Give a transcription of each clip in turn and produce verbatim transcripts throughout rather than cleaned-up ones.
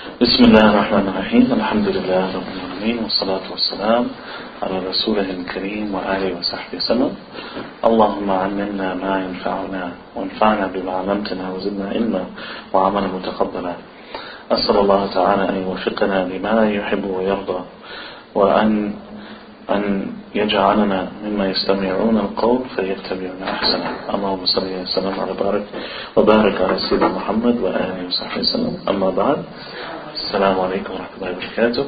بسم الله الرحمن الرحيم الحمد لله رب العالمين والصلاة والسلام على رسوله الكريم وآله وصحبه وسلم. اللهم علمنا ما ينفعنا وانفعنا بما علمتنا وزدنا علما وعملا متقبلا. أسأل الله تعالى أن يوفقنا لما يحب ويرضى وأن أن يجعلنا مما يستمعون القول فيتبعون أحسنه. اللهم صل وسلم على بارك وبارك على سيدنا محمد وآله وصحبه وسلم. أما بعد، السلام عليكم ورحمة الله وبركاته.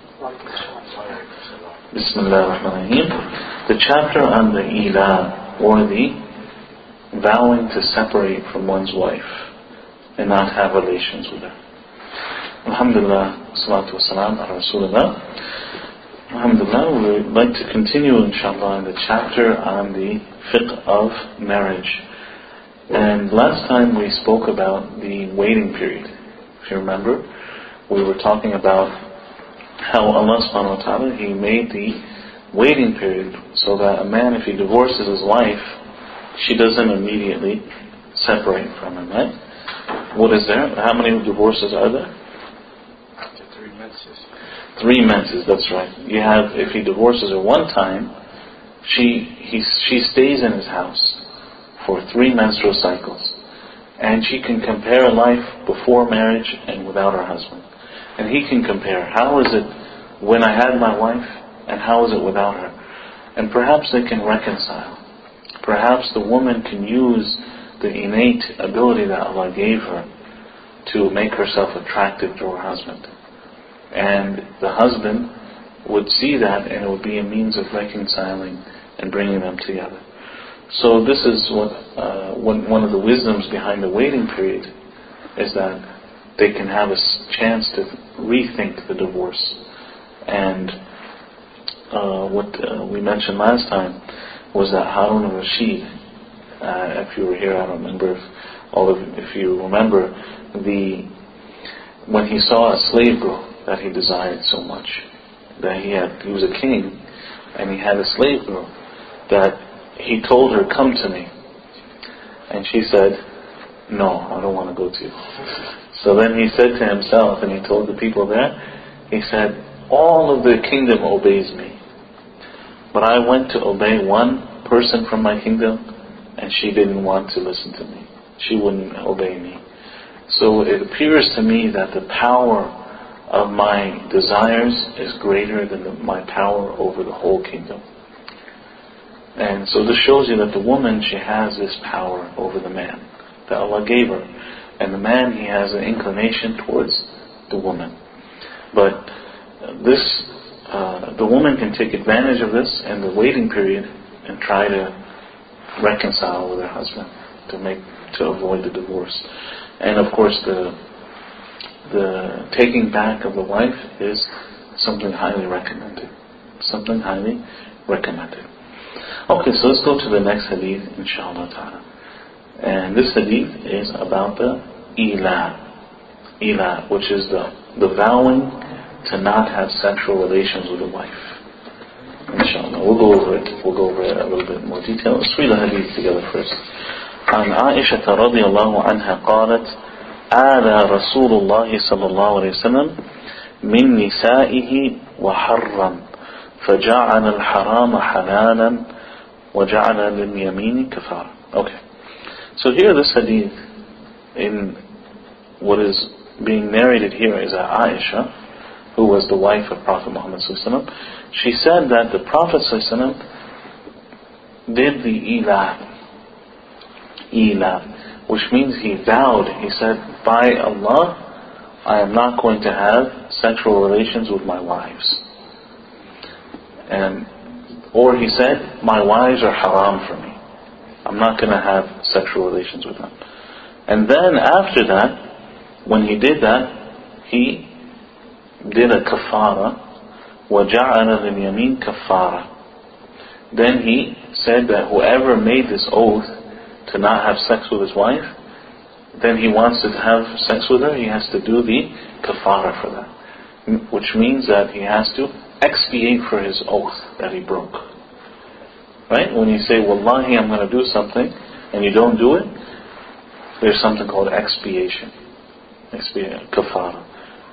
Bismillah ar-Rahman ar-Rahim. The chapter on the ila, or the vowing to separate from one's wife and not have relations with her. Alhamdulillah, salatu wassalam ala Rasulullah. Alhamdulillah, we would like to continue inshallah in the chapter on the fiqh of marriage. And last time we spoke about the waiting period. If you remember, we were talking about how Allah subhanahu wa ta'ala, He made the waiting period so that a man, if he divorces his wife, she doesn't immediately separate from him, right? What is there? How many divorces are there? Three menses. Three menses, that's right. You have, if he divorces her one time, she he, she stays in his house for three menstrual cycles. And she can compare life before marriage and without her husband. And he can compare, how is it when I had my wife and how is it without her? And perhaps they can reconcile. Perhaps the woman can use the innate ability that Allah gave her to make herself attractive to her husband. And the husband would see that, and it would be a means of reconciling and bringing them together. So this is what uh, one, one of the wisdoms behind the waiting period is that they can have a chance to rethink the divorce. And uh, what uh, we mentioned last time was that Harun al-Rashid, uh, if you were here, I don't remember if all of if you remember the when he saw a slave girl that he desired so much, that he had he was a king and he had a slave girl that he told her, "Come to me," and she said, "No, I don't want to go to you." So then he said to himself, and he told the people there, he said, "All of the kingdom obeys me, but I went to obey one person from my kingdom, and she didn't want to listen to me. She wouldn't obey me. So it appears to me that the power of my desires is greater than the, my power over the whole kingdom." And so this shows you that the woman, she has this power over the man that Allah gave her. And the man, he has an inclination towards the woman. But this, uh, the woman can take advantage of this in the waiting period and try to reconcile with her husband to make to avoid the divorce. And of course, the the taking back of the wife is something highly recommended. Something highly recommended. Okay, so let's go to the next hadith, inshallah ta'ala. And this hadith is about the ila. Ila, which is the, the vowing to not have sexual relations with a wife. Inshallah. We'll go over it. We'll go over it a little bit more detail. Let's read the hadith together first. عن عائشة رضي الله عنها قالت آذى رسول الله صلى الله عليه وسلم من نسائه وحرم فجعل الحرام حلالا وجعل لليمين كفارة. Okay. So here this hadith, in what is being narrated here is that Aisha, who was the wife of Prophet Muhammad sallallahu alaihi wasallam, she said that the Prophet sallallahu alaihi wasallam did the ila, ila, which means he vowed, he said, by Allah, I am not going to have sexual relations with my wives. And, or he said, my wives are haram for me. I'm not going to have sexual relations with them. And then after that, when he did that, he did a kafara. وَجَعَلَ لِلْيَمِينَ كَفَّارًا. Then he said that whoever made this oath to not have sex with his wife, then he wants to have sex with her, he has to do the kafara for that. Which means that he has to expiate for his oath that he broke. Right? When you say, Wallahi, I'm going to do something, and you don't do it, there's something called expiation. Expiation, kafara.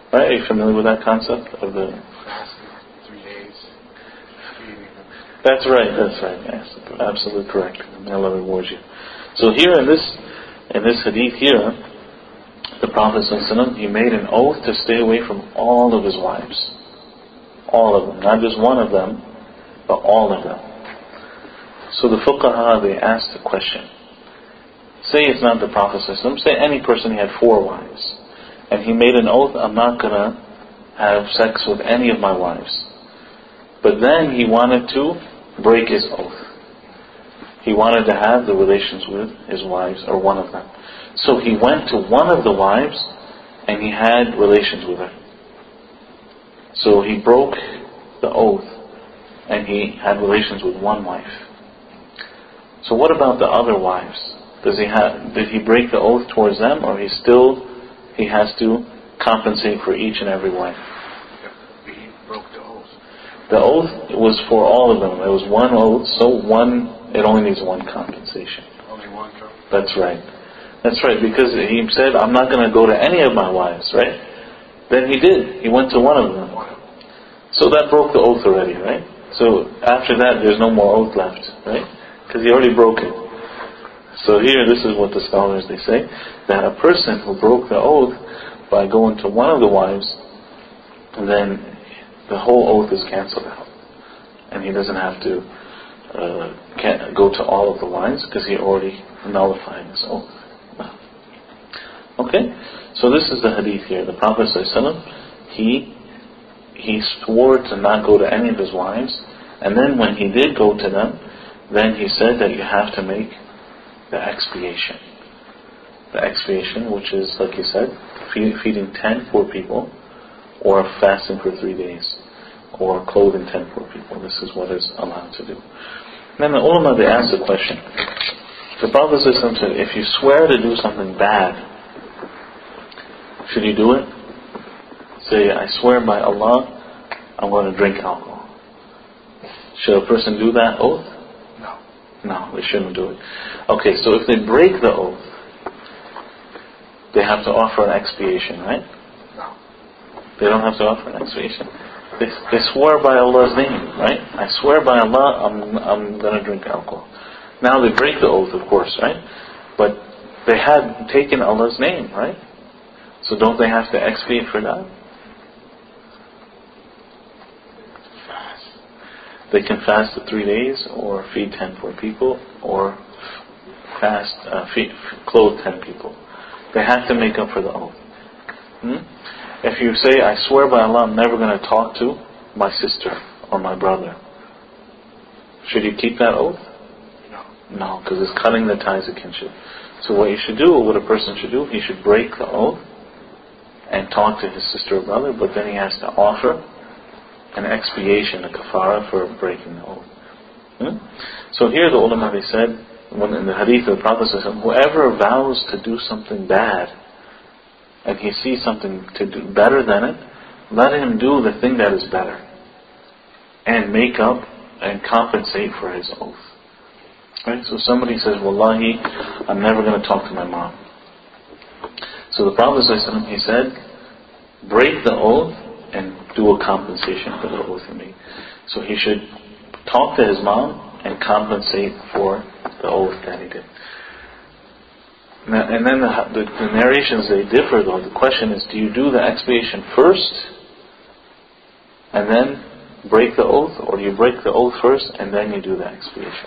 Right? Are you familiar with that concept of the? Three days. That's right. That's right. Yes, absolutely correct. May Allah reward you. So here in this in this hadith here, the Prophet ﷺ, he made an oath to stay away from all of his wives, all of them, not just one of them, but all of them. So the fuqaha, they asked the question. Say it's not the Prophet ﷺ, say any person, he had four wives, and he made an oath, I'm not going to have sex with any of my wives. But then he wanted to break his oath. He wanted to have the relations with his wives, or one of them. So he went to one of the wives, and he had relations with her. So he broke the oath, and he had relations with one wife. So what about the other wives? Does he have? Did he break the oath towards them, or he still he has to compensate for each and every wife? Yeah, he broke the oath. The oath was for all of them. It was one oath, so one. It only needs one compensation. Only one compensation. That's right. That's right. Because he said, "I'm not going to go to any of my wives." Right? Then he did. He went to one of them. So that broke the oath already, right? So after that, there's no more oath left, right? Because he already broke it. So here, this is what the scholars, they say, that a person who broke the oath by going to one of the wives, then the whole oath is cancelled out. And he doesn't have to uh, can't go to all of the wives because he already nullified his oath. Okay? So this is the hadith here. The Prophet ﷺ, he, he swore to not go to any of his wives, and then when he did go to them, then he said that you have to make the expiation. The expiation, which is, like he said, feed, feeding ten poor people, or fasting for three days, or clothing ten poor people. This is what is allowed to do. And then the ulama, they asked the question. The Prophet said, if you swear to do something bad, should you do it? Say, I swear by Allah, I'm going to drink alcohol. Should a person do that oath? No, they shouldn't do it. Okay, so if they break the oath, they have to offer an expiation, right? No. They don't have to offer an expiation. They, they swore by Allah's name, right? I swear by Allah, I'm I'm going to drink alcohol. Now they break the oath, of course, right? But they had taken Allah's name, right? So don't they have to expiate for that? They can fast for three days, or feed ten poor people, or fast, uh, feed, clothe ten people. They have to make up for the oath. Hmm? If you say, I swear by Allah, I'm never going to talk to my sister or my brother, should you keep that oath? No. No, because it's cutting the ties of kinship. So what you should do, or what a person should do, he should break the oath and talk to his sister or brother, but then he has to offer an expiation, a kafara for breaking the oath. Hmm? So here the ulama, they said, when in the hadith of the Prophet says, whoever vows to do something bad, and he sees something to do better than it, let him do the thing that is better, and make up and compensate for his oath. Right? So somebody says, Wallahi, I'm never going to talk to my mom. So the Prophet ﷺ, he said, break the oath and do a compensation for the oath he made. So he should talk to his mom and compensate for the oath that he did. Now, and then the, the, the narrations, they differ though. The question is, do you do the expiation first and then break the oath, or do you break the oath first and then you do the expiation?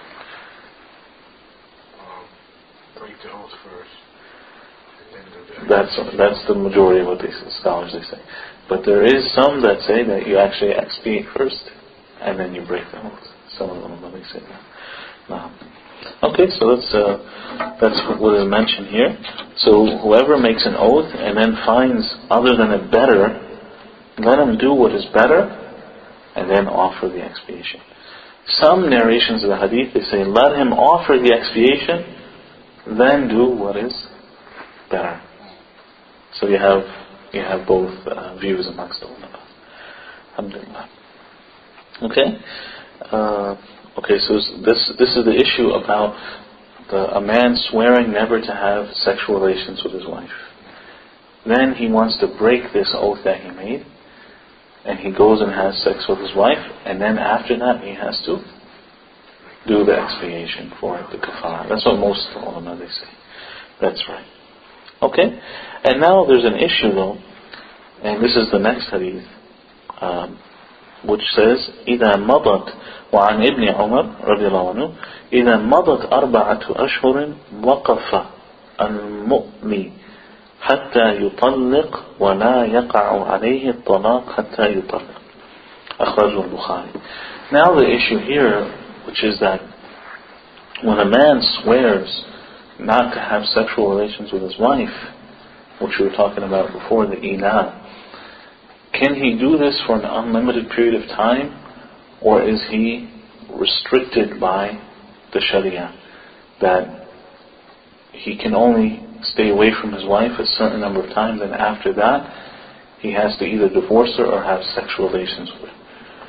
Um, break the oath first. That's that's the majority of what these scholars they say. But there is some that say that you actually expiate first and then you break the oath. Some of them they say that. No. Okay, so that's uh, that's what is mentioned here. So whoever makes an oath and then finds other than it better, let him do what is better and then offer the expiation. Some narrations of the hadith, they say, let him offer the expiation, then do what is better. So you have you have both uh, views amongst the ulama. Alhamdulillah. Okay. Uh, okay. So this this is the issue about the, a man swearing never to have sexual relations with his wife. then he wants to break this oath that he made, and he goes and has sex with his wife, and then after that he has to do the expiation for it, the kafara. That's what most ulama they say. That's right. Okay? And now there's an issue though, and this is the next hadith, um, which says, إِذَا مَضَتْ وعن ابن عمر رضي الله عنه إذا مضت أربعة أشهر وقف المؤمن حتى يطلق ولا يقع عليه الطلاق حتى يطلق. أخرجه البخاري. Now the issue here, which is that when a man swears not to have sexual relations with his wife, which we were talking about before, the ila, can he do this for an unlimited period of time, or is he restricted by the Sharia that he can only stay away from his wife a certain number of times, and after that he has to either divorce her or have sexual relations with her?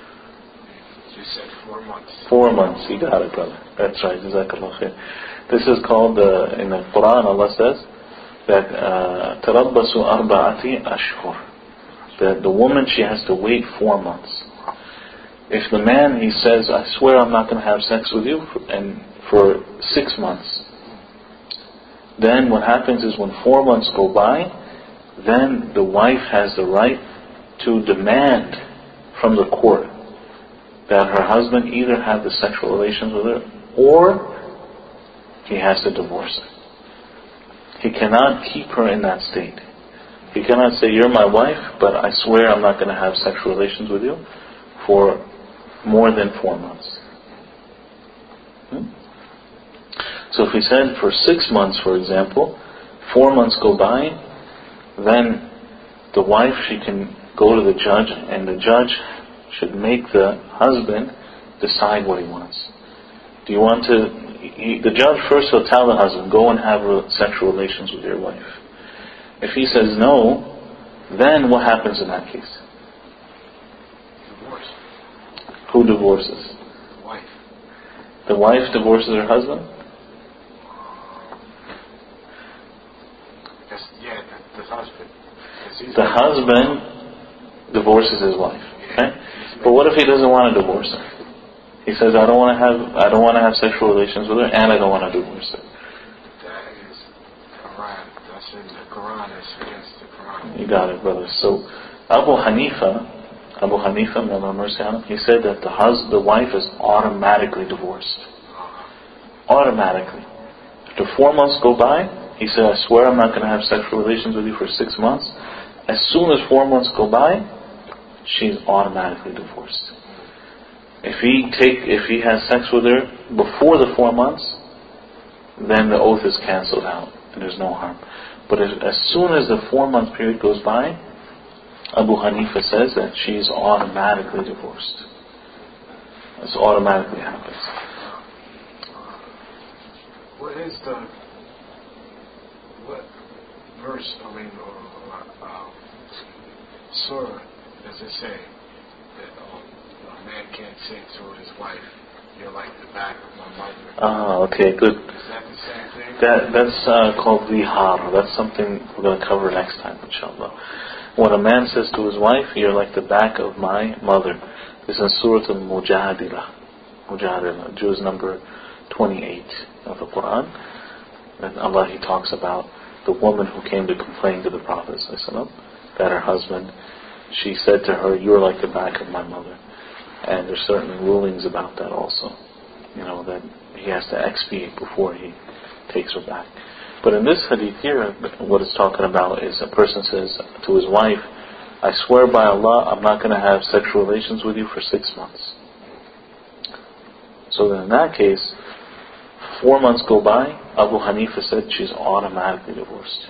You said four months. Four months, you got it, brother. That's right, Jazakallah khair. This is called, uh, in the Quran Allah says that تَرَبَّسُ أَرْبَعَةِ أَشْهُرٍ, that the woman, she has to wait four months. If the man, he says, I swear I'm not going to have sex with you for, and for six months, then what happens is when four months go by, then the wife has the right to demand from the court that her husband either have the sexual relations with her or he has to divorce her. He cannot keep her in that state. He cannot say, you're my wife, but I swear I'm not going to have sexual relations with you for more than four months. Hmm? So if he said for six months, for example, four months go by, then the wife, she can go to the judge, and the judge should make the husband decide what he wants. Do you want to... He, the judge first will tell the husband, go and have sexual relations with your wife. If he says no, then what happens in that case? Divorce. Who divorces? The wife. The wife divorces her husband? Yes, yeah, the, the husband. The husband divorces his wife. Okay? But what if he doesn't want to divorce her? He says, I don't want to have I don't want to have sexual relations with her, and I don't want to divorce her. That is Quran. That's in the Quran. It's against the Quran. You got it, brother. So Abu Hanifa, Abu Hanifa, may Allah mercy on him, he said that the hus- the wife is automatically divorced. Automatically. After four months go by, he said, I swear I'm not going to have sexual relations with you for six months. As soon as four months go by, she's automatically divorced. If he take, if he has sex with her before the four months, then the oath is cancelled out and there's no harm. But if, as soon as the four month period goes by, Abu Hanifa says that she's automatically divorced. This automatically happens. What is the what verse? I mean, or uh, surah does it say that um, a man can't say to his wife, "You're like the back of my mother"? Ah, okay, good. Is that the same thing? That that's uh, called vihar. That's something we're going to cover next time, inshallah. When a man says to his wife, "You're like the back of my mother," this is in Surah Al-Mujadila. Mujadila, Juz number twenty-eight of the Quran. And Allah, He talks about the woman who came to complain to the Prophet ﷺ, that her husband, she said to her, "You're like the back of my mother." And there's certain rulings about that also. You know, that he has to expiate before he takes her back. But in this hadith here, what it's talking about is a person says to his wife, "I swear by Allah, I'm not going to have sexual relations with you for six months." So then in that case, four months go by, Abu Hanifa said she's automatically divorced.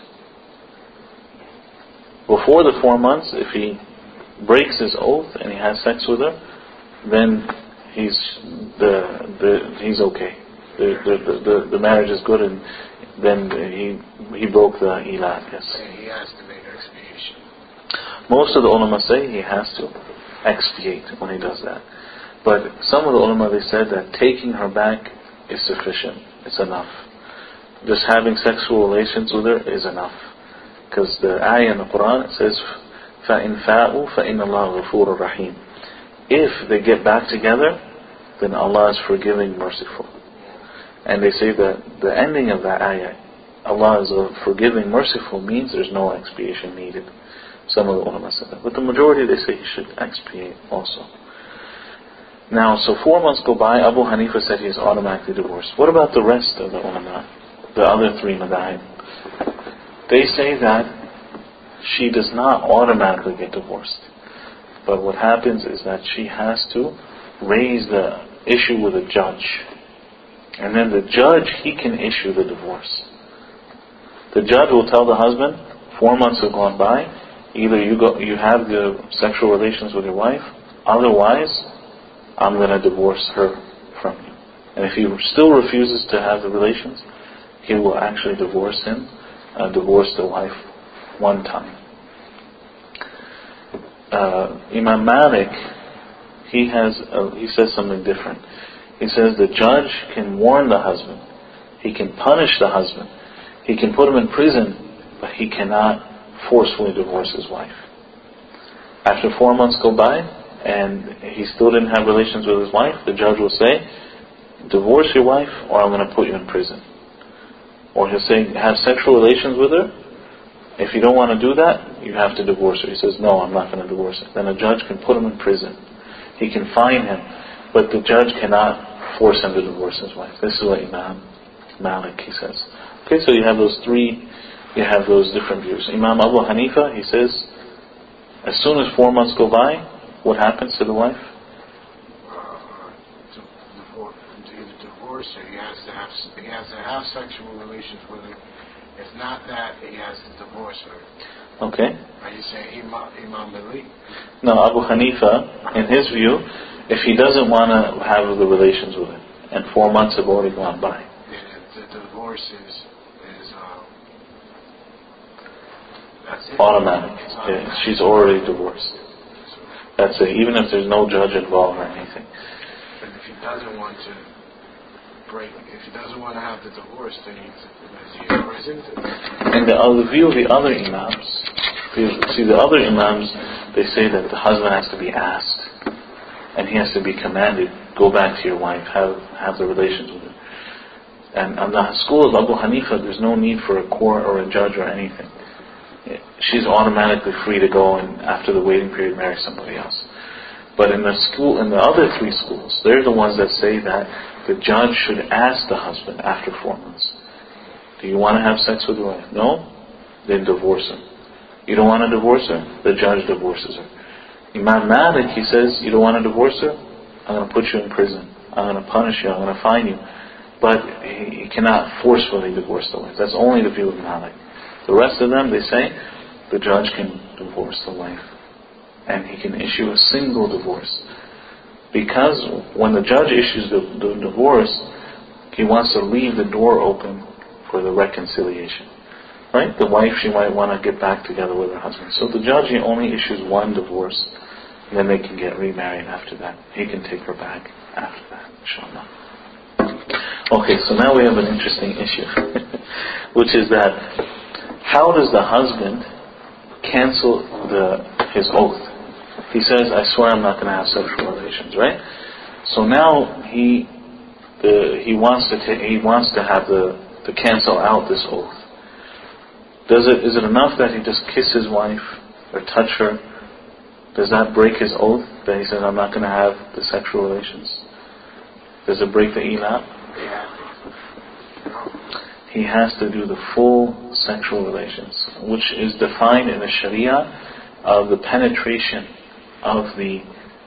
Before the four months, if he breaks his oath and he has sex with her, then he's the, the he's okay. The the, the the marriage is good, and then he he broke the ilah. Yes. And he has to make expiation. Most of the ulama say he has to expiate when he does that. But some of the ulama, they said that taking her back is sufficient. It's enough. Just having sexual relations with her is enough. Because the ayah in the Quran, it says, فَإِنْ فَاءُوا فَإِنَّ اللَّهَ غَفُورٌ رَحِيمٌ. If they get back together, then Allah is forgiving, merciful. And they say that the ending of that ayah, Allah is forgiving, merciful, means there's no expiation needed. Some of the ulama said that. But the majority, they say he should expiate also. Now, so four months go by, Abu Hanifa said he is automatically divorced. What about the rest of the ulama, the other three madhahib? They say that she does not automatically get divorced. But what happens is that she has to raise the issue with a judge. And then the judge, he can issue the divorce. The judge will tell the husband, four months have gone by, either you go, you have the sexual relations with your wife, otherwise, I'm going to divorce her from you. And if he still refuses to have the relations, he will actually divorce him, uh, divorce the wife one time. Uh, Imam Malik, he has, uh, he says something different. He says the judge can warn the husband, he can punish the husband, he can put him in prison, but he cannot forcefully divorce his wife. After four months go by, and he still didn't have relations with his wife, the judge will say, divorce your wife or I'm going to put you in prison. Or he'll say, have sexual relations with her. If you don't want to do that, you have to divorce her. He says, no, I'm not going to divorce her. Then a judge can put him in prison. He can fine him, but the judge cannot force him to divorce his wife. This is what Imam Malik, he says. Okay, so you have those three, you have those different views. Imam Abu Hanifa, he says, as soon as four months go by, what happens to the wife? Uh, to, divorce, to either divorce her, he has to have he has to have sexual relations with her. If not that, he has to divorce her. Okay. Are you saying Imam, Imam Malik? No, Abu Hanifa, in his view, if he doesn't want to have the relations with her, and four months have already gone by, then the divorce is is um, that's it. Automatic. It's Yeah, automatic. she's already divorced. That's it, even if there's no judge involved or anything. But if he doesn't want to break, if he doesn't want to have the divorce, then he's, he's in prison. And the other view of the other imams, see the other imams, they say that the husband has to be asked, and he has to be commanded, go back to your wife, have have the relations with her. And on the school of Abu Hanifa, there's no need for a court or a judge or anything. She's automatically free to go and after the waiting period marry somebody else. But in the school, in the other three schools, they're the ones that say that the judge should ask the husband after four months, do you want to have sex with your wife? No? Then divorce her. You don't want to divorce her? The judge divorces her. Imam Malik, he says, you don't want to divorce her? I'm going to put you in prison. I'm going to punish you. I'm going to fine you. But he cannot forcefully divorce the wife. That's only the view of Malik. The rest of them, they say, the judge can divorce the wife. And he can issue a single divorce. Because when the judge issues the, the divorce, he wants to leave the door open for the reconciliation. Right? The wife, she might want to get back together with her husband. So the judge, he only issues one divorce. And then they can get remarried after that. He can take her back after that, inshallah. Okay, so now we have an interesting issue. Which is that, how does the husband cancel the his oath? He says, I swear I'm not going to have sexual relations, right? So now he the, he wants to ta- he wants to have the to cancel out this oath. Does it is it enough that he just kiss his wife or touch her? Does that break his oath that he says I'm not going to have the sexual relations? Does it break the ilah? Yeah. He has to do the full sexual relations, which is defined in the Sharia of the penetration of the,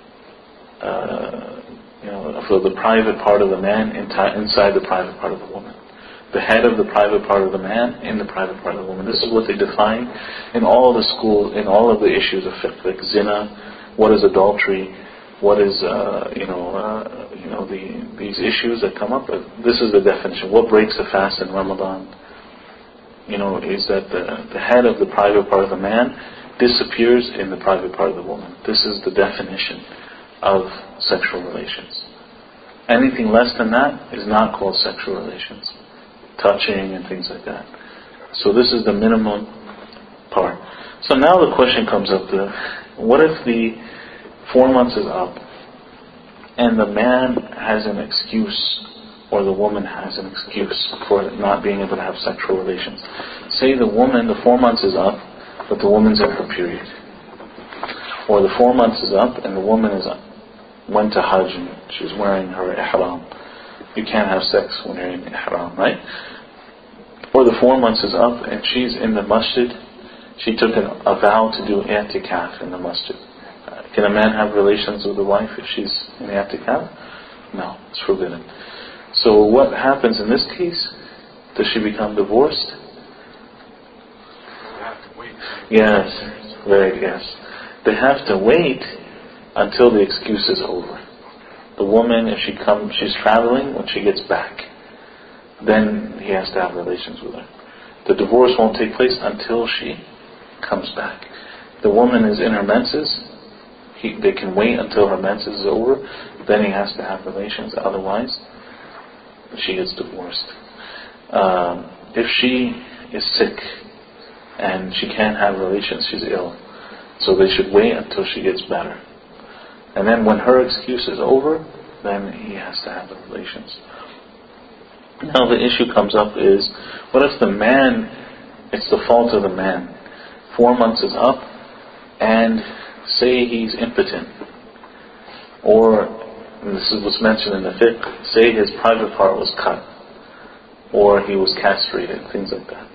uh, you know, of the private part of the man inside the private part of the woman. The head of the private part of the man in the private part of the woman. This is what they define in all the schools, in all of the issues of fiqh, like zina, what is adultery, what is, uh, you know, uh, you know, the these issues that come up. This is the definition. What breaks a fast in Ramadan? You know, is that the the head of the private part of the man disappears in the private part of the woman. This is the definition of sexual relations. Anything less than that is not called sexual relations. Touching and things like that. So this is the minimum part. So now the question comes up to, what if the four months is up and the man has an excuse, or the woman has an excuse for not being able to have sexual relations? Say the woman, the four months is up, but the woman's in her period. Or the four months is up and the woman is went to Hajj and she's wearing her ihram. You can't have sex when you're in ihram, right? Or the four months is up and she's in the masjid. She took an, a vow to do i'tikaf in the masjid. Uh, can a man have relations with a wife if she's in i'tikaf? No, it's forbidden. So what happens in this case? Does she become divorced? You have to wait. Yes, very yes. They have to wait until the excuse is over. The woman, if she comes, she's traveling, when she gets back, then he has to have relations with her. The divorce won't take place until she comes back. The woman is in her menses, he, they can wait until her menses is over, then he has to have relations, otherwise she gets divorced. Um, if she is sick and she can't have relations, she's ill, so they should wait until she gets better. And then when her excuse is over, then he has to have the relations. Now the issue comes up is, what if the man, it's the fault of the man. Four months is up, and say he's impotent. Or, and this is what's mentioned in the fiqh, say his private part was cut. Or he was castrated, things like that.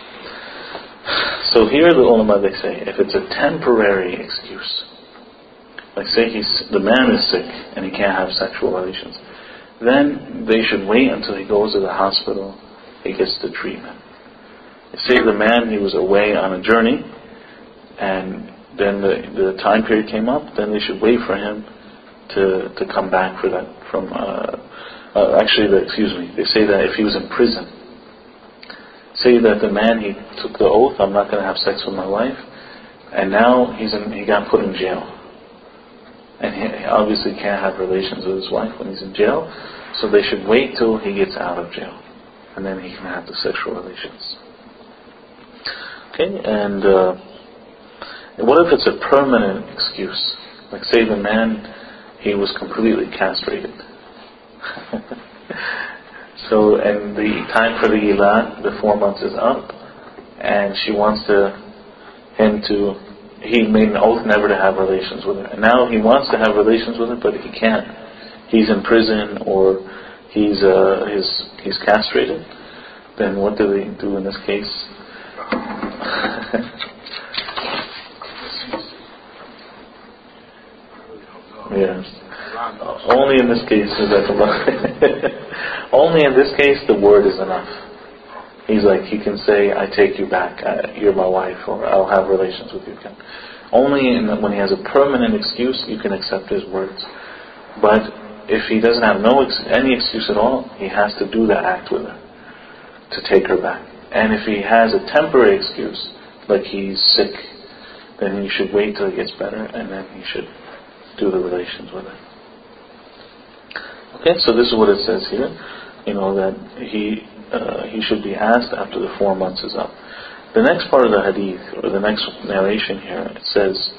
So here the ulama, they say, if it's a temporary excuse, like say he's, the man is sick and he can't have sexual relations, then they should wait until he goes to the hospital, he gets the treatment. Say the man, he was away on a journey, and then the, the time period came up, then they should wait for him to to come back for that. From uh, uh, actually, the, excuse me, they say that if he was in prison, say that the man, he took the oath, I'm not going to have sex with my wife, and now he's in, he got put in jail. And he obviously can't have relations with his wife when he's in jail, so they should wait till he gets out of jail, and then he can have the sexual relations. Okay, and uh, what if it's a permanent excuse? Like say the man, he was completely castrated. So, and the time for the ilan, the four months is up, and she wants to him to, he made an oath never to have relations with her. And now he wants to have relations with her, but he can't. He's in prison, or he's uh, he's he's castrated. Then what do they do in this case? Yes. Only in this case is that only in this case the word is enough. He's like, he can say, I take you back, I, you're my wife, or I'll have relations with you again. Only in the, when he has a permanent excuse, you can accept his words. But if he doesn't have no ex- any excuse at all, he has to do that act with her to take her back. And if he has a temporary excuse, like he's sick, then he should wait till he gets better, and then he should do the relations with her. Okay, so this is what it says here. You know, that he uh, he should be asked after the four months is up. The next part of the hadith, or the next narration here, it says,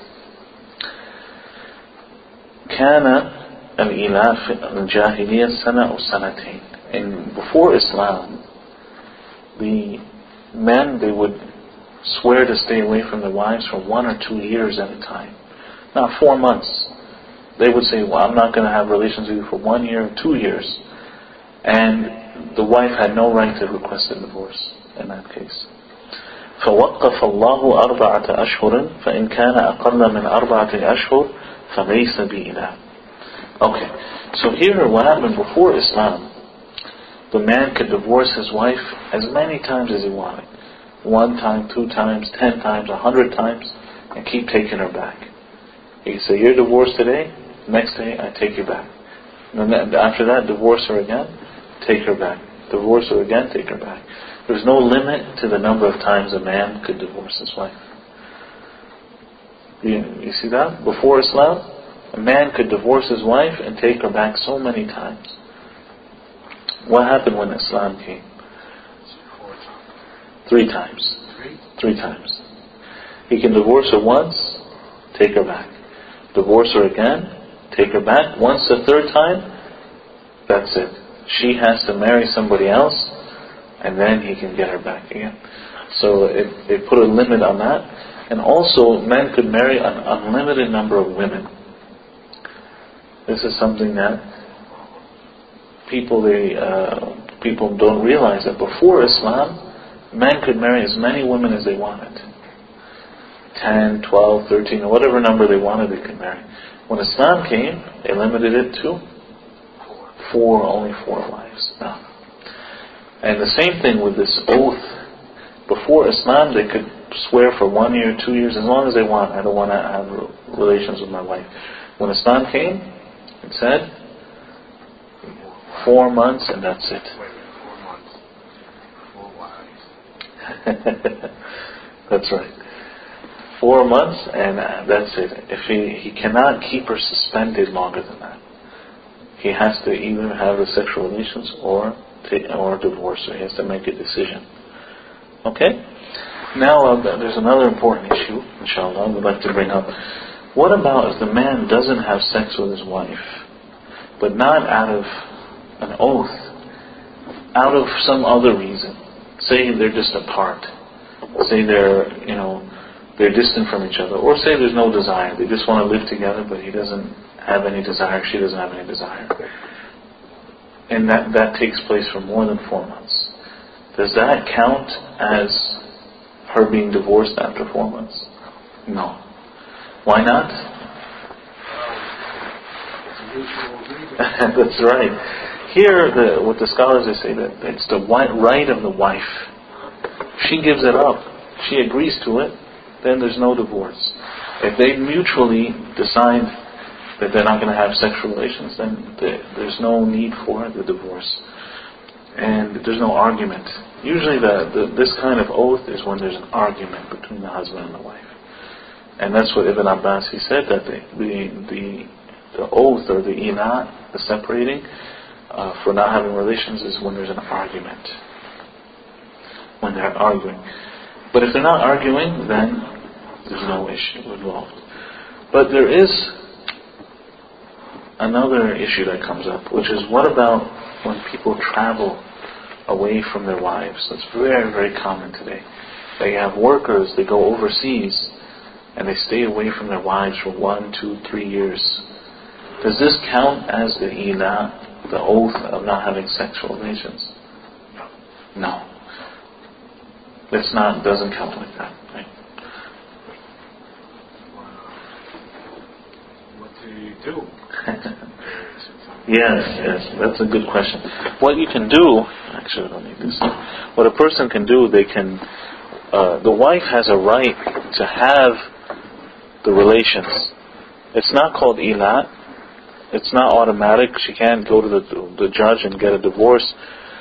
كان الإله في الجاهلية سنة أو سنتين. And before Islam, the men, they would swear to stay away from their wives for one or two years at a time. Not four months. They would say, well, I'm not going to have relations with you for one year or two years. And the wife had no right to request a divorce in that case. فوقف الله أربعة أشهر فإن كان أقل من أربعة أشهر فليس بإله. Okay, so here what happened before Islam, the man could divorce his wife as many times as he wanted. One time, two times, ten times, a hundred times, and keep taking her back. He could say, you're divorced today, next day I take you back. And then after that, divorce her again, take her back. Divorce her again, take her back. There's no limit to the number of times a man could divorce his wife. You, you see that? Before Islam, a man could divorce his wife and take her back so many times. What happened when Islam came? Three times. Three? Three times. He can divorce her once, take her back. Divorce her again, take her back. Once the third time, that's it. She has to marry somebody else, and then he can get her back again. So it, it put a limit on that. And also, men could marry an unlimited number of women. This is something that people they uh, people don't realize, that before Islam, men could marry as many women as they wanted. ten, twelve, thirteen, or whatever number they wanted, they could marry. When Islam came, they limited it to four, only four wives. No. And the same thing with this oath. Before Islam, they could swear for one year, two years, as long as they want. I don't want to have relations with my wife. When Islam came, it said four months and that's it. Four months, four wives. That's right. Four months and that's it. If he, he cannot keep her suspended longer than that. He has to either have the sexual relations or take, or divorce her. He has to make a decision. Okay? Now uh, there's another important issue, inshallah, I would like to bring up. What about if the man doesn't have sex with his wife, but not out of an oath, out of some other reason? Say they're just apart. Say they're, you know, they're distant from each other. Or say there's no desire. They just want to live together, but he doesn't have any desire, she doesn't have any desire. And that, that takes place for more than four months. Does that count as her being divorced after four months? No. Why not? That's right. Here, the, what the scholars they say that it's the right of the wife. She gives it up. She agrees to it. Then there's no divorce. If they mutually decide that they're not going to have sexual relations, then there's no need for the divorce. And there's no argument. Usually the, the, this kind of oath is when there's an argument between the husband and the wife. And that's what Ibn Abbas, he said that the the, the, the oath or the ina, the separating, uh, for not having relations is when there's an argument. When they're arguing. But if they're not arguing, then there's no issue involved. But there is another issue that comes up, which is what about when people travel away from their wives? That's very, very common today. They have workers, they go overseas, and they stay away from their wives for one, two, three years. Does this count as the ila, the oath of not having sexual relations? No. It's not, doesn't count like that. Right? What do you do? Yes, yes, that's a good question. What you can do, actually I don't need this. What a person can do, they can, uh, the wife has a right to have the relations. It's not called ila. It's not automatic. She can't go to the, the judge and get a divorce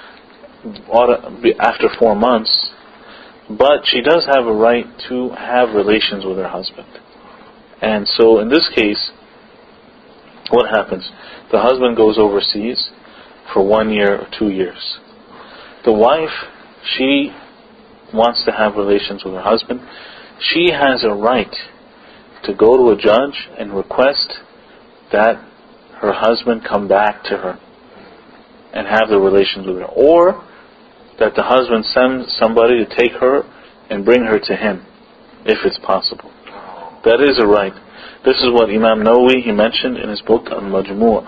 after four months. But she does have a right to have relations with her husband. And so in this case, what happens? The husband goes overseas for one year or two years. The wife, she wants to have relations with her husband. She has a right to go to a judge and request that her husband come back to her and have the relations with her. Or that the husband sends somebody to take her and bring her to him, if it's possible. That is a right. This is what Imam Nawawi, he mentioned in his book Al-Majmu',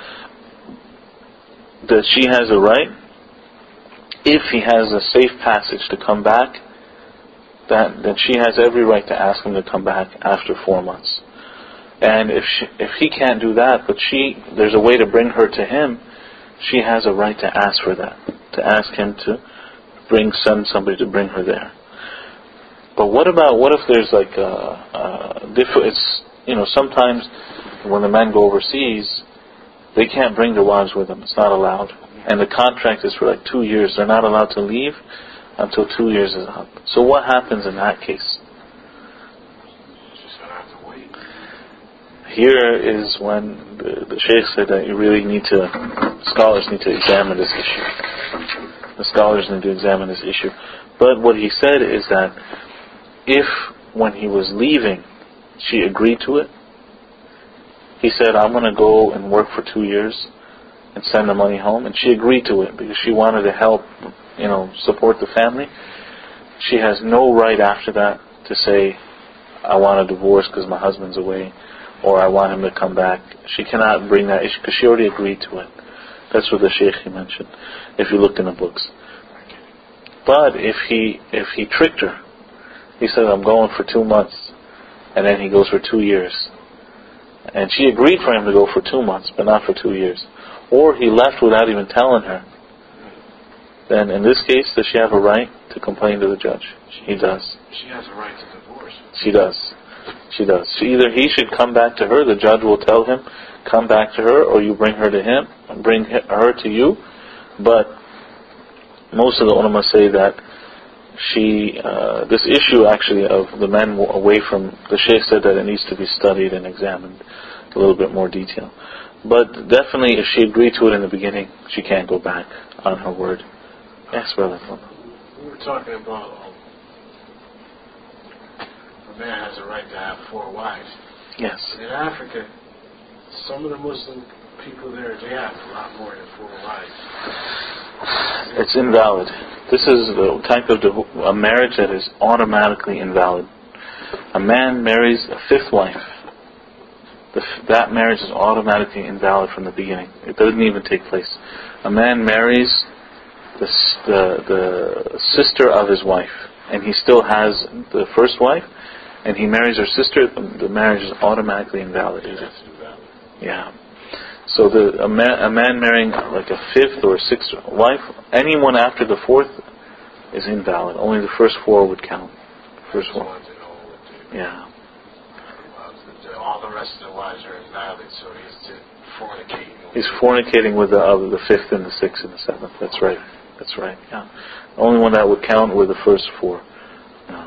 that she has a right, if he has a safe passage to come back, that, that she has every right to ask him to come back after four months. And if she, if he can't do that, but she, there's a way to bring her to him, she has a right to ask for that, to ask him to bring, send somebody to bring her there. But what about, what if there's like a, a diff- it's, you know, sometimes when the men go overseas, they can't bring their wives with them. It's not allowed. And the contract is for like two years. They're not allowed to leave until two years is up. So what happens in that case? Just gonna have to wait. Here is when the, the Shaykh said that you really need to, scholars need to examine this issue. The scholars need to examine this issue. But what he said is that if when he was leaving, she agreed to it. He said, I'm going to go and work for two years and send the money home. And she agreed to it because she wanted to help, you know, support the family. She has no right after that to say, I want a divorce because my husband's away, or I want him to come back. She cannot bring that issue because she already agreed to it. That's what the Shaykh he mentioned, if you looked in the books. But if he if he tricked her, he said, I'm going for two months, and then he goes for two years. And she agreed for him to go for two months, but not for two years. Or he left without even telling her. Then in this case, does she have a right to complain to the judge? He does. She has a right to divorce. She does. She does. So either he should come back to her, the judge will tell him, come back to her, or you bring her to him, bring her to you. But most of the ulama say that she, uh, this issue actually of the men away from, the Shaykh said that it needs to be studied and examined a little bit more detail. But definitely if she agreed to it in the beginning, she can't go back on her word. Yes, brother. We were talking about um, a man has a right to have four wives. Yes. In Africa, some of the Muslim people there, they have a lot more than four wives. It's invalid. This is the type of div- a marriage that is automatically invalid. A man marries a fifth wife. The f- that marriage is automatically invalid from the beginning. It doesn't even take place. A man marries the, s- the the sister of his wife, and he still has the first wife, and he marries her sister. The, the marriage is automatically invalidated. Yeah. So the a man, a man marrying like a fifth or a sixth wife, anyone after the fourth is invalid. Only the first four would count. First one. Yeah. All the rest of the wives are invalid, so he's fornicating. He's fornicating with the other, the fifth and the sixth and the seventh. That's right. That's right. Yeah. The only one that would count were the first four. Yeah.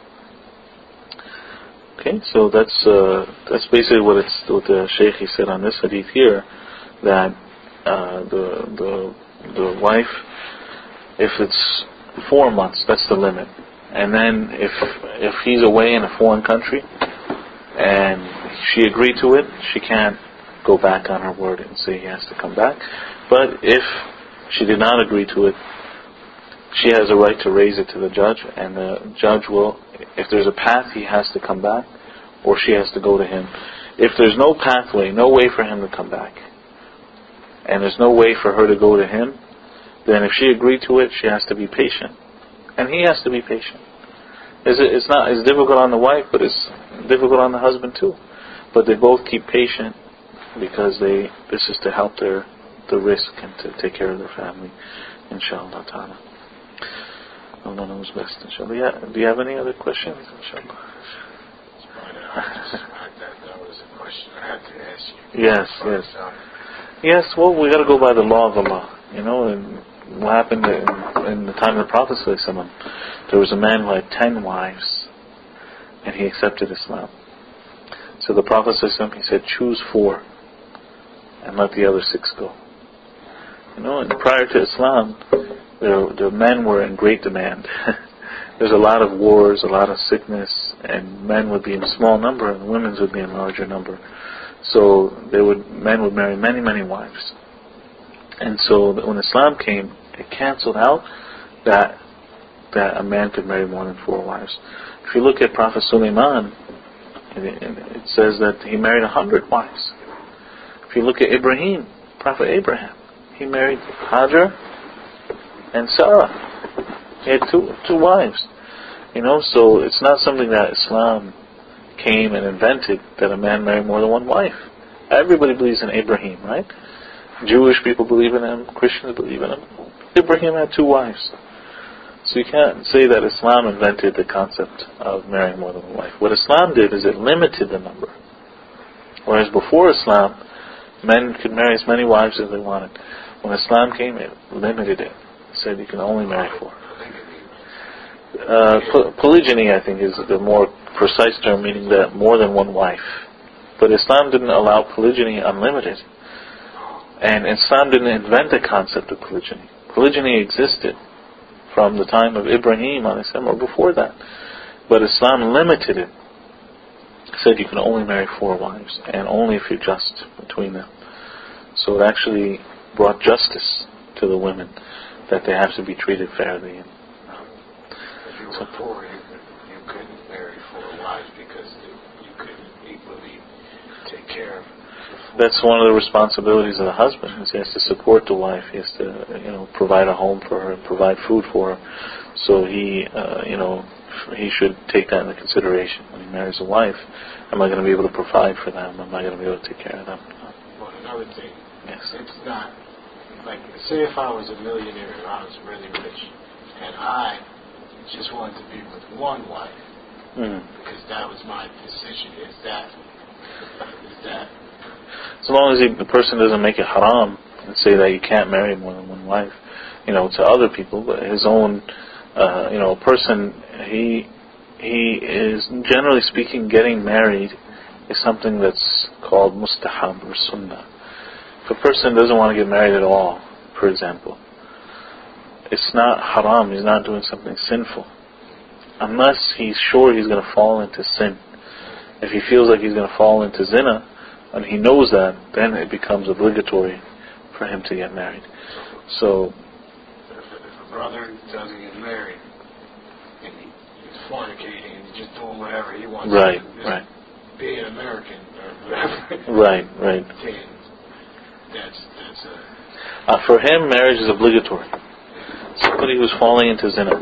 Okay, so that's uh, that's basically what it's what the Shaykh he said on this hadith here, that uh, the the the wife, if it's four months, that's the limit, and then if if he's away in a foreign country, and she agreed to it, she can't go back on her word and say he has to come back. But if she did not agree to it, she has a right to raise it to the judge, and the judge will, if there's a path, he has to come back, or she has to go to him. If there's no pathway, no way for him to come back, and there's no way for her to go to him, then if she agreed to it, she has to be patient, and he has to be patient. It's not it's difficult on the wife, but it's difficult on the husband too. But they both keep patient because they this is to help their the risk and to take care of their family, inshallah ta'ala. Allah knows best, inshallah. Yeah, do you have any other questions, inshallah? That was a question I had to ask you. Yes, yes. Yes, well, we got to go by the law of Allah, you know, and what happened in, in the time of the Prophet ﷺ, there was a man who had ten wives, and he accepted Islam. So the Prophet ﷺ, he said, choose four, and let the other six go. You know, and prior to Islam, the, the men were in great demand. There's a lot of wars, a lot of sickness, and men would be in a small number, and women would be in a larger number. So they would, men would marry many, many wives. And so when Islam came, it cancelled out that that a man could marry more than four wives. If you look at Prophet Sulaiman, it says that he married a hundred wives. If you look at Ibrahim, Prophet Abraham, he married Hajar and Sarah. He had two two wives. You know, so it's not something that Islam came and invented, that a man marry more than one wife. Everybody believes in Abraham, right? Jewish people believe in him, Christians believe in him. Abraham had two wives. So you can't say that Islam invented the concept of marrying more than one wife. What Islam did is it limited the number. Whereas before Islam, men could marry as many wives as they wanted. When Islam came, it limited it. It said you can only marry four. Uh, po- polygyny, I think, is the more precise term, meaning that more than one wife. But Islam didn't allow polygyny unlimited. And Islam didn't invent the concept of polygyny. Polygyny existed from the time of Ibrahim or before that. But Islam limited it. It said you can only marry four wives, and only if you're just between them. So it actually brought justice to the women, that they have to be treated fairly. And, um, if you were so, poor, you, you couldn't marry four wives because you couldn't equally take care of. That's one of the responsibilities of the husband. Is he has to support the wife. He has to, you know, provide a home for her, provide food for her. So he, uh, you know, he should take that into consideration when he marries a wife. Am I going to be able to provide for them? Am I going to be able to take care of them? Well, another thing. Yes. It's not like, say if I was a millionaire and I was really rich, and I just wanted to be with one wife mm. because that was my decision. Is that is that? As long as he, the person doesn't make it haram and say that you can't marry more than one wife, you know, to other people, but his own, uh, you know, person, he he is, generally speaking, getting married is something that's called mustahab or sunnah. If a person doesn't want to get married at all, for example, it's not haram, he's not doing something sinful, unless he's sure he's going to fall into sin. If he feels like he's going to fall into zina, and he knows that, then it becomes obligatory for him to get married. So, if a brother doesn't get married, and he, he's fornicating, and he's just doing whatever he wants, right, to, right, being an American or whatever, right, right. then that's that's a. Uh, for him, marriage is obligatory. Somebody who's falling into zina,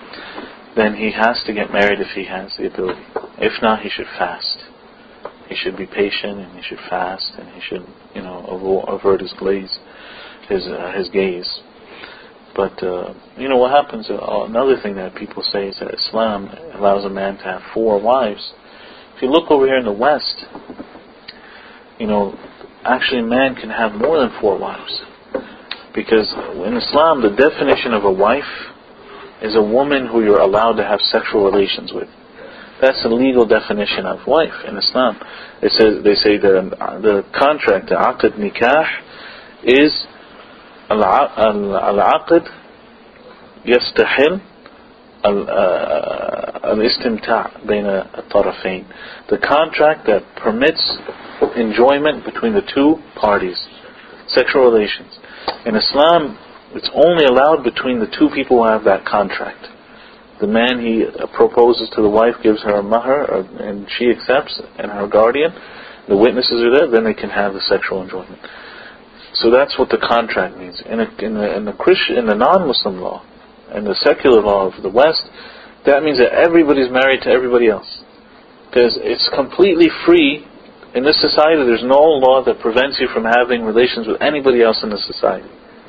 then he has to get married if he has the ability. If not, he should fast. He should be patient, and he should fast, and he should, you know, avert his glaze, his uh, his gaze. But uh, you know what happens? Uh, another thing that people say is that Islam allows a man to have four wives. If you look over here in the West, you know, actually, a man can have more than four wives, because in Islam, the definition of a wife is a woman who you're allowed to have sexual relations with. That's the legal definition of wife in Islam. It says, they say the the contract, the aqd nikah, is al-aqd yastahil al-istimta' bayna al-tarafayn. The contract that permits enjoyment between the two parties, sexual relations. In Islam, it's only allowed between the two people who have that contract. The man, he proposes to the wife, gives her a mahr, or, and she accepts, and her guardian, the witnesses are there, then they can have the sexual enjoyment. So that's what the contract means. In, a, in, the, in, the Christian, in the non-Muslim law, and the secular law of the West, that means that everybody's married to everybody else. Because it's completely free. In this society, there's no law that prevents you from having relations with anybody else in the society.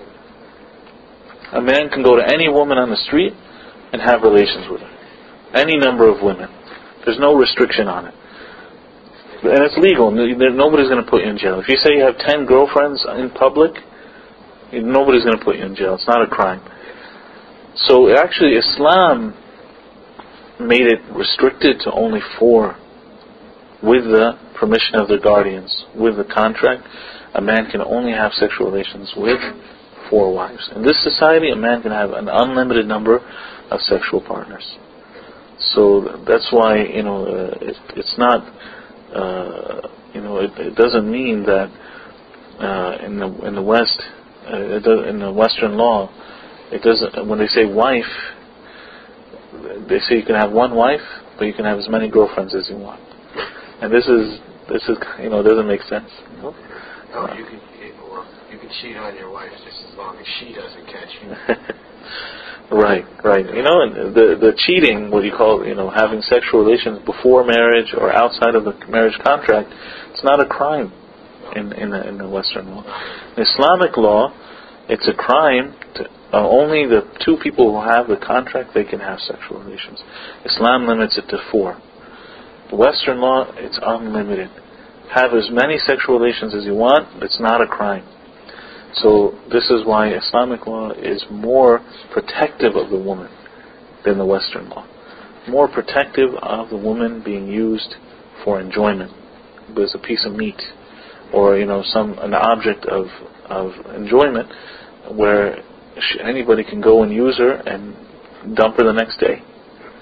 A man can go to any woman on the street and have relations with her. Any number of women. There's no restriction on it. And it's legal. Nobody's going to put you in jail. If you say you have ten girlfriends in public, nobody's going to put you in jail. It's not a crime. So actually Islam made it restricted to only four, with the permission of their guardians, with the contract. A man can only have sexual relations with four wives. In this society, a man can have an unlimited number of sexual partners. So that's why, you know, uh, it, it's not, uh, you know, it, it doesn't mean that uh, in the in the West, uh, it does, in the Western law, it doesn't. When they say wife, they say you can have one wife, but you can have as many girlfriends as you want. And this is this is you know, it doesn't make sense. No, no you can well, you can cheat on your wife just as long as she doesn't catch you. Right, right. You know, and the the cheating, what you call, you know, having sexual relations before marriage or outside of the marriage contract, it's not a crime in in the, in the Western law. In Islamic law, it's a crime to, uh, only the two people who have the contract, they can have sexual relations. Islam limits it to four. The Western law, it's unlimited. Have as many sexual relations as you want. It's not a crime. So this is why Islamic law is more protective of the woman than the Western law. More protective of the woman being used for enjoyment, as a piece of meat, or you know, some an object of of enjoyment, where she, anybody can go and use her and dump her the next day.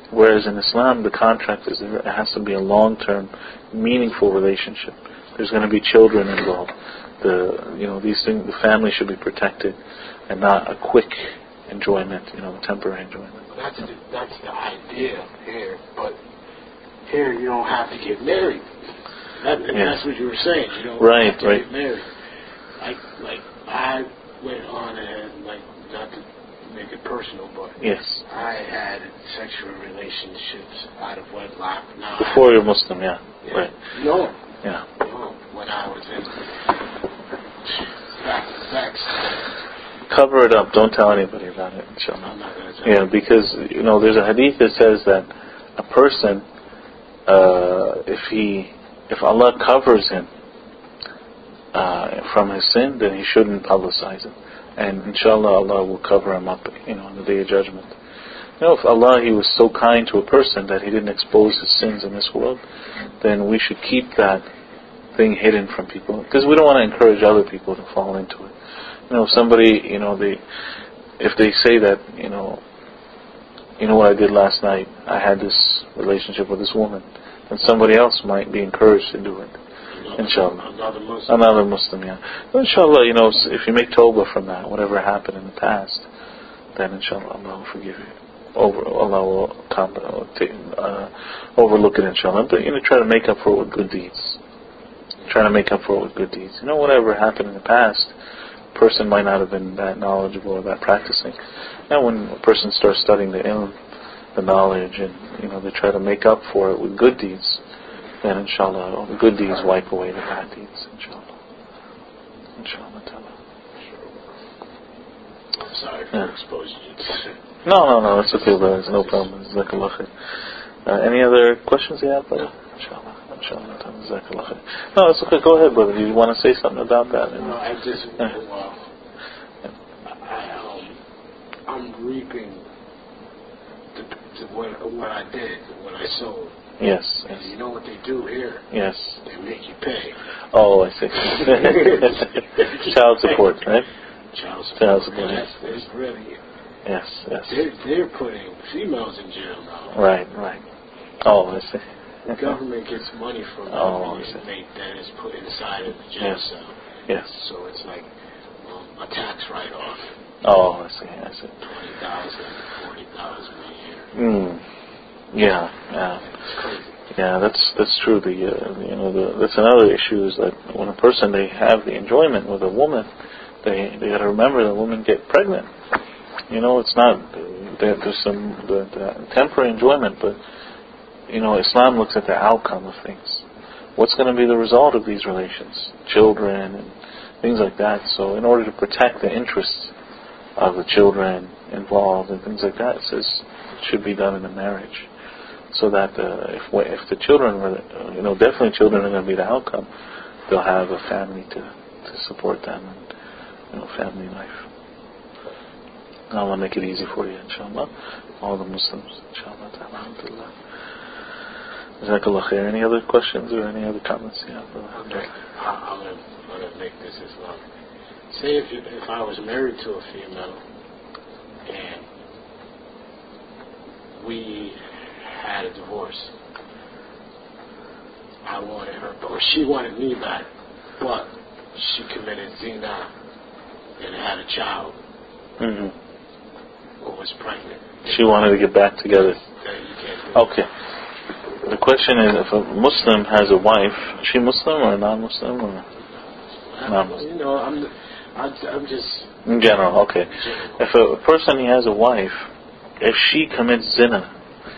Whereas in Islam, the contract is there, it has to be a long-term, meaningful relationship. There's going to be children involved. The you know these things, the family should be protected, and not a quick enjoyment, you know, temporary enjoyment. That's the, that's the idea here, but here you don't have to get married. That, and yeah. That's what you were saying. You don't right, have to right. get married. Like like I went on and like not to make it personal, but yes, I had sexual relationships out of wedlock. Now before you're Muslim, yeah, yeah. right. No, yeah. No, when I was in facts, facts. Cover it up. Don't tell anybody about it, inshallah. I'm not going to tell Yeah, because you know there's a hadith that says that a person, uh, if he, if Allah covers him uh, from his sin, then he shouldn't publicize it. And inshallah, Allah will cover him up, you know, on the Day of Judgment. You know, if Allah, He was so kind to a person that He didn't expose his sins in this world, then we should keep that thing hidden from people, because we don't want to encourage other people to fall into it. You know, if somebody, you know, they, if they say that, you know, you know what I did last night, I had this relationship with this woman, then somebody else might be encouraged to do it. Another, inshallah. Another Muslim. Another Muslim, yeah. But inshallah, you know, if you make tawbah from that, whatever happened in the past, then inshallah, Allah will forgive you. Over, Allah will uh, overlook it, inshallah. But, you know, try to make up for it with good deeds. Try to make up for it with good deeds. You know, whatever happened in the past, a person might not have been that knowledgeable or that practicing. Now, when a person starts studying the ilm, the knowledge, and, you know, they try to make up for it with good deeds, then inshallah, all the good deeds wipe away the bad deeds, inshallah. Inshallah ta'ala. I'm sorry for Yeah. exposing you to No, no, no, it's okay, brother. It's no problem. Jazakallah khair. Uh, any other questions you have, brother? Inshallah. Inshallah. Jazakallah khair. No, it's okay. Go ahead, brother. Do you want to say something about that? No, I just, Yeah. well, I, um, I'm reaping the, the, what, what I did, what I sowed. Yes, And yes. you know what they do here? Yes. They make you pay. Oh, I see. Child support, right? Child support. Child support, And yes. that's, that's really, Yes, yes. they're, they're putting females in jail now. Right, right. Oh, I see. The government gets money from Oh, every I see. inmate that is put inside of the jail Yes. cell. Yes. So it's like um, a tax write-off. Oh, I see, I see. twenty thousand dollars, forty thousand dollars a year. Mm. Yeah, yeah. It's crazy. Yeah, that's that's true. The uh, you know the, that's another issue is that when a person they have the enjoyment with a woman, they they got to remember that women get pregnant. You know, it's not there, there's some the, the temporary enjoyment, but you know, Islam looks at the outcome of things. What's going to be the result of these relations? Children and things like that. So, in order to protect the interests of the children involved and things like that, it says it should be done in a marriage. So that uh, if if the children were, uh, you know, definitely children are going to be the outcome, they'll have a family to, to support them and, you know, family life. Allah make it easy for you, inshallah. All the Muslims, inshallah. Alhamdulillah. Jazakallah khair. Any other questions or any other comments? Yeah, okay. I'm going to make this Islamic. Say if you, if I was married to a female and we had a divorce, I wanted her, or she wanted me back, but she committed zina and had a child, mm-hmm. or was pregnant. She wanted to get back together. Then you can't do Okay. The question is, if a Muslim has a wife, is she Muslim or non-Muslim or that. non-Muslim? You know, I'm, I'm, I'm just In general, okay. general. If a person he has a wife, if she commits zina,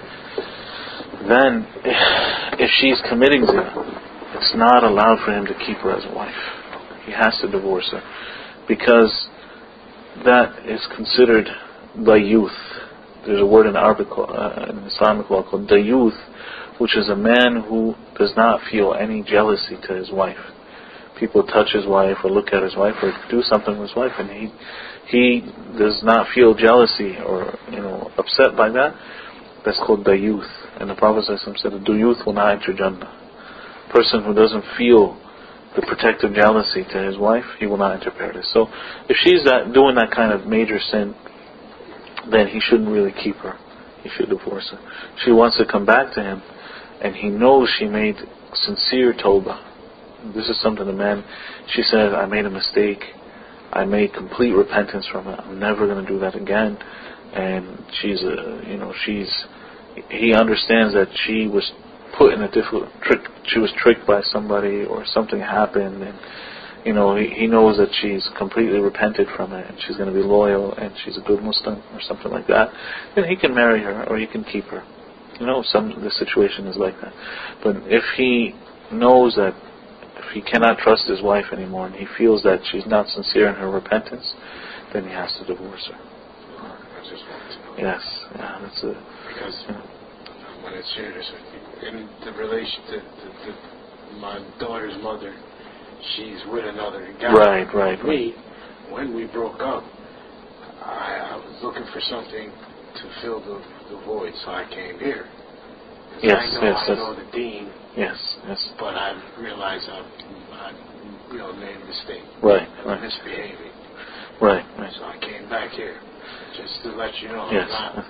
then if she's committing zina, it's not allowed for him to keep her as a wife. He has to divorce her, because that is considered dayuth. There's a word in Arabic, uh, in Islamic law called dayuth, which is a man who does not feel any jealousy to his wife. People touch his wife or look at his wife or do something with his wife, and he he does not feel jealousy or, you know, upset by that. That's called dayuth. And the Prophet ﷺ said, the dayuth will not enter Jannah. A person who doesn't feel the protective jealousy to his wife, he will not enter paradise. So if she's that, doing that kind of major sin, then he shouldn't really keep her. he should divorce her. She wants to come back to him, and he knows she made sincere tawbah. This is something the man, she said, I made a mistake. I made complete repentance from it. I'm never going to do that again. And she's a, you know, she's, he understands that she was put in a difficult trick. She was tricked by somebody, or something happened, and you know, he, he knows that she's completely repented from it, and she's going to be loyal, and she's a good Muslim, or something like that. Then he can marry her, or he can keep her. You know, some the situation is like that. But if he knows that if he cannot trust his wife anymore, and he feels that she's not sincere in her repentance, then he has to divorce her. I just wanted to know. Yes, yeah, that's a. Because you know, I want to share this with you. In the relation to, to, to my daughter's mother, she's with another guy. Right, right, right. Me, when we broke up, I, I was looking for something to fill the, the void, so I came here. Yes, I know, yes, I yes. know the dean. Yes, yes. But I realized I, I you know, made a mistake. Right, I right. misbehaving. Right, right. So I came back here, just to let you know. Yes. Not,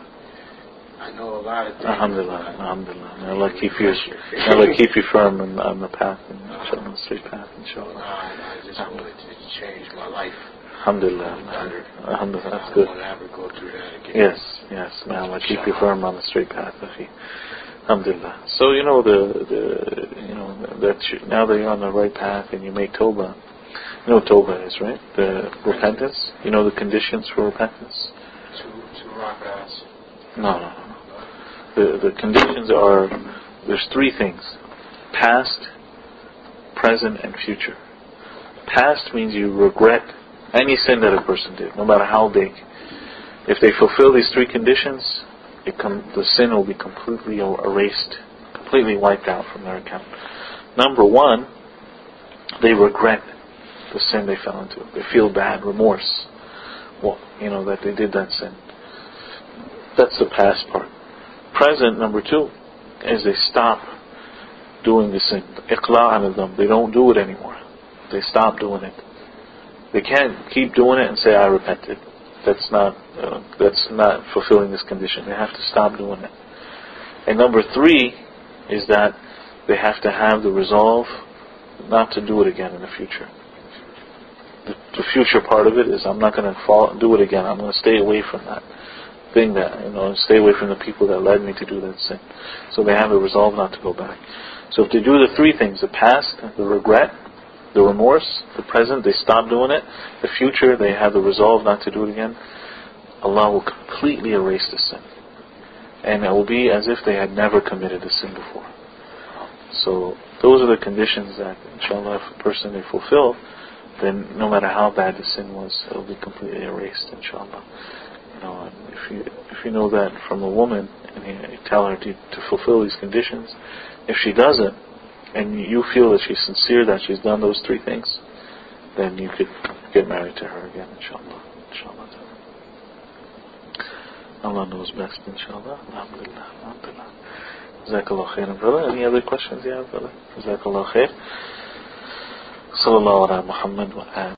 I know a lot of things. Alhamdulillah, Alhamdulillah. May Allah keep you, may Allah keep you firm on, on the path, and inshallah, on the straight path, inshallah. I, I just wanted to change my life. Alhamdulillah. Alhamdulillah, that's I good. don't want to ever go through that again. Yes, yes. May Allah keep you firm on the straight path, Akhi. Alhamdulillah. So you know the, the you know that you, now that you're on the right path and you make tawbah, you know what tawbah is, right? The repentance. You know the conditions for repentance. Two two rak'ahs. No, no, no. The the conditions are, there's three things: past, present, and future. Past means you regret any sin that a person did, no matter how big. If they fulfill these three conditions, it com- the sin will be completely erased, completely wiped out from their account. Number one, they regret the sin they fell into. They feel bad, remorse. Well, you know, that they did that sin. That's the past part. Present, number two, is they stop doing the sin. Iqla' an them. They don't do it anymore. They stop doing it. They can't keep doing it and say, I repented. That's not uh, that's not fulfilling this condition. They have to stop doing it. And number three is that they have to have the resolve not to do it again in the future. The, the future part of it is, I'm not going to fall do it again. I'm going to stay away from that thing, that, you know, stay away from the people that led me to do that sin. So they have a resolve not to go back. So if they do the three things, the past, the regret, the remorse, the present, they stop doing it. The future, they have the resolve not to do it again. Allah will completely erase the sin. And it will be as if they had never committed a sin before. So those are the conditions that, inshallah, if a person they fulfill, then no matter how bad the sin was, it will be completely erased, inshallah. You know, and if you if you know that from a woman, and you, you tell her to, to fulfill these conditions, if she doesn't, and you feel that she's sincere, that she's done those three things, then you could get married to her again, inshallah. Inshallah. Allah knows best, inshallah. Alhamdulillah. Alhamdulillah. Jazakallah khairan, brother. Any other questions you have, brother? Jazakallah khair. Sallallahu ala Muhammad wa